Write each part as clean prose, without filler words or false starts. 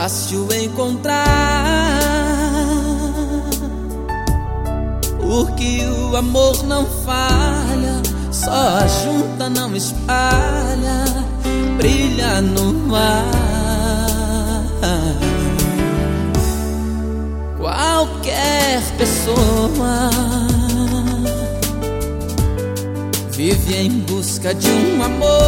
fácil encontrar, porque o amor não falha, só junta, não espalha, brilha no mar. Qualquer pessoa vive em busca de um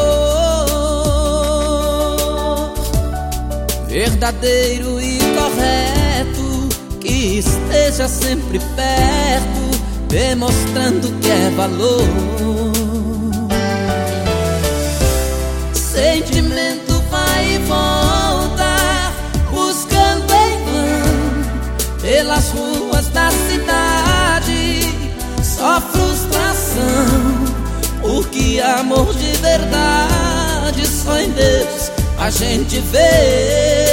amor verdadeiro e correto, que esteja sempre perto, demonstrando que é valor. Sentimento vai e volta, buscando em vão pelas ruas da cidade, só frustração, porque amor de verdade só em Deus a gente vê.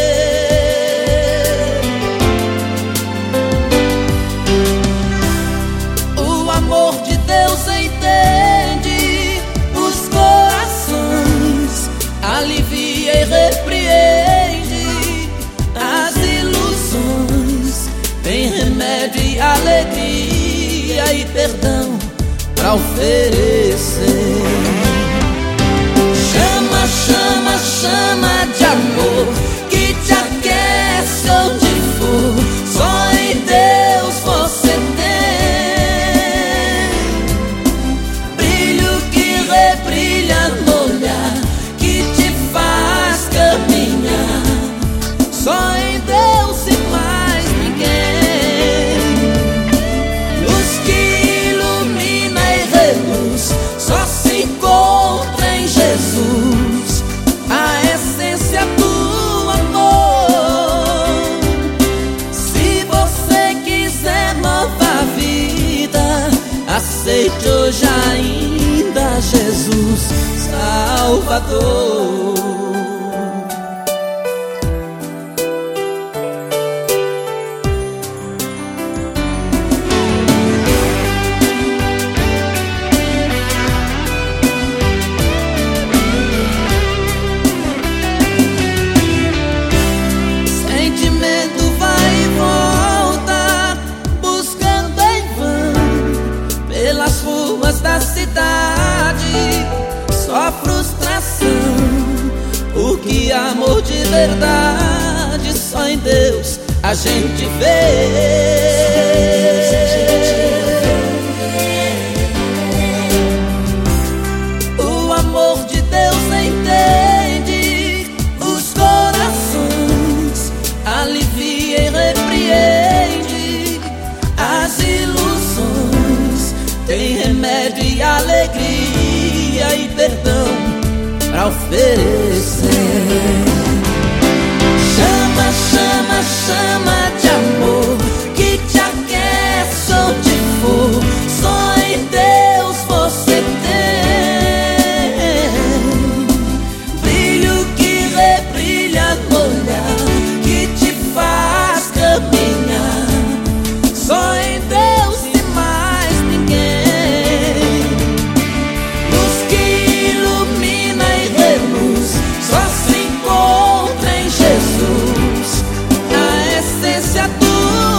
O amor de Deus entende os corações, alivia e repreende as ilusões, tem remédio e alegria e perdão pra oferecer. Chama, chama, chama de amor que te aquece onde for, só em Deus você tem brilho que rebrilha no olhar, que te faz caminhar, só em Deus e mais ninguém. Luz que ilumina e reluz, só se encontra em Jesus, a essência do amor. Se você quiser nova vida, aceite hoje ainda Jesus Salvador. Da cidade, só frustração, porque amor de verdade só em Deus a gente vê. O amor de Deus entende os corações, alivia e repreende as ilusões, tem remédio e alegria e perdão pra oferecer. Chama, chama, chama de amor que te aquece onde for, só em Deus você tem brilho que rebrilha no olhar, que te faz caminhar, só em Deus e mais ninguém. Luz que ilumina e reluz, só se encontra em Jesus, a essência do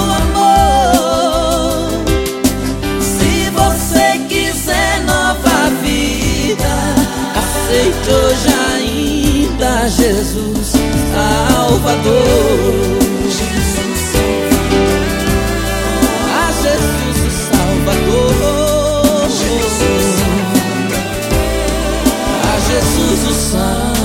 amor. Se você quiser nova vida, aceite hoje ainda Jesus Salvador. Jesus o Salvador, a Jesus o Salvador.